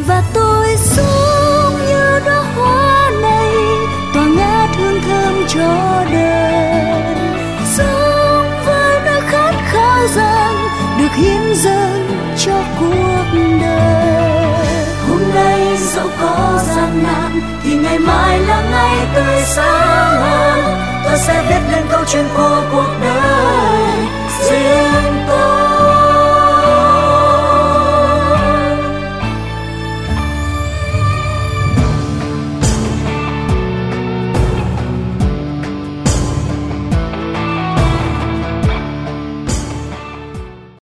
Và tôi sống như đóa hoa này, tỏa ngát hương thơm cho đời. Sống với nỗi khát khao rằng được hiến dâng cho cuộc đời. Hôm nay dẫu có gian nan thì ngày mai là ngày tươi sáng hơn. Tôi sẽ viết lên câu chuyện của cuộc đời.